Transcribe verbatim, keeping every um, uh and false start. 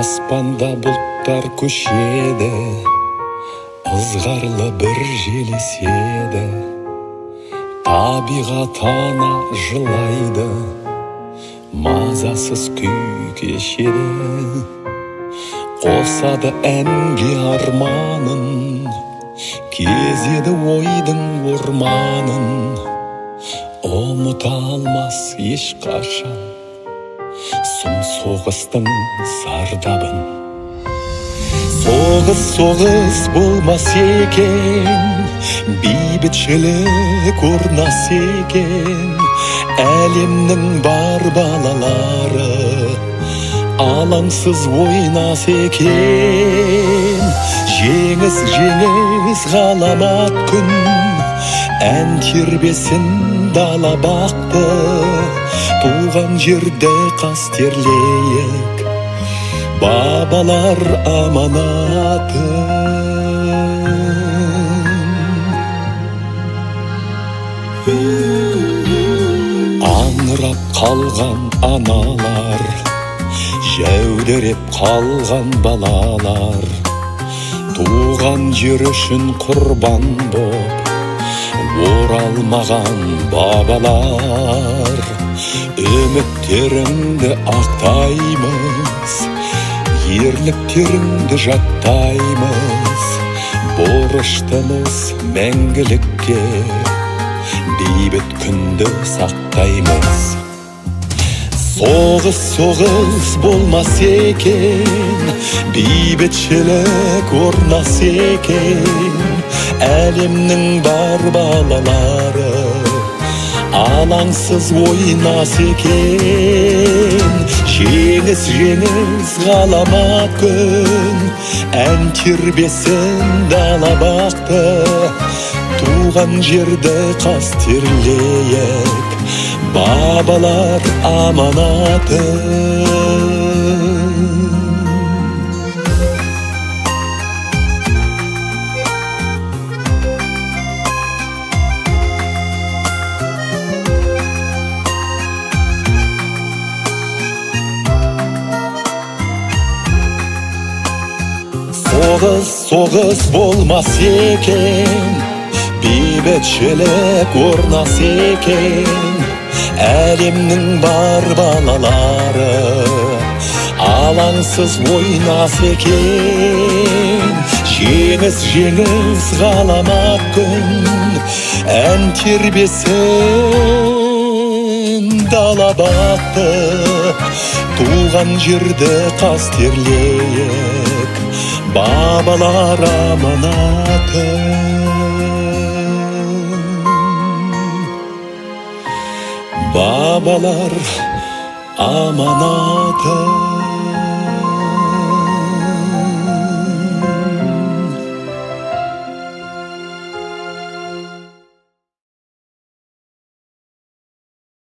аспанда бұлттар көшеді, ызғарлы бір жел еседі, табиғат ана жылайды, мазасыз күй кешеді. Қосады әнге арманын, кезеді ойдың орманын, ұмыта алмас ешқашан сұм соғыстың зардабын. Соғыс соғыс болмас екен, бейбітшілік орнас екен, әлемнің бар балалары алаңсыз ойнас екен. Жеңіс жеңіс ғаламат күн, ән тербесін дала бақты, туған жерде қастерлейік бабалар аманатын. Аңырап қалған аналар, жәудіреп қалған балалар, туған жер үшін құрбан боп оралмаған бабалар. Үміттеріңді ақтаймыз, ерліктеріңді жаттаймыз, борыштымыз мәңгілікке, бейбіт күнді сақтаймыз. Соғыс соғыс болмас екен, бейбітшілік орнас екен, әлемнің бар балалары алаңсыз ойнас екен. Жеңіс жеңіс ғаламат күн, ән тербесін дала бақты, туған жерді қастерлейік бабалар аманатын. Соғыс соғыс болмас екен, бейбітшілік орнас екен, әлемнің бар балалары алаңсыз ойнас екен. Жеңіс жеңіс ғаламат күн, ән тербесін дала бақты, туған жерді қастерлейік бабалар аманатын. Babalar amanatı.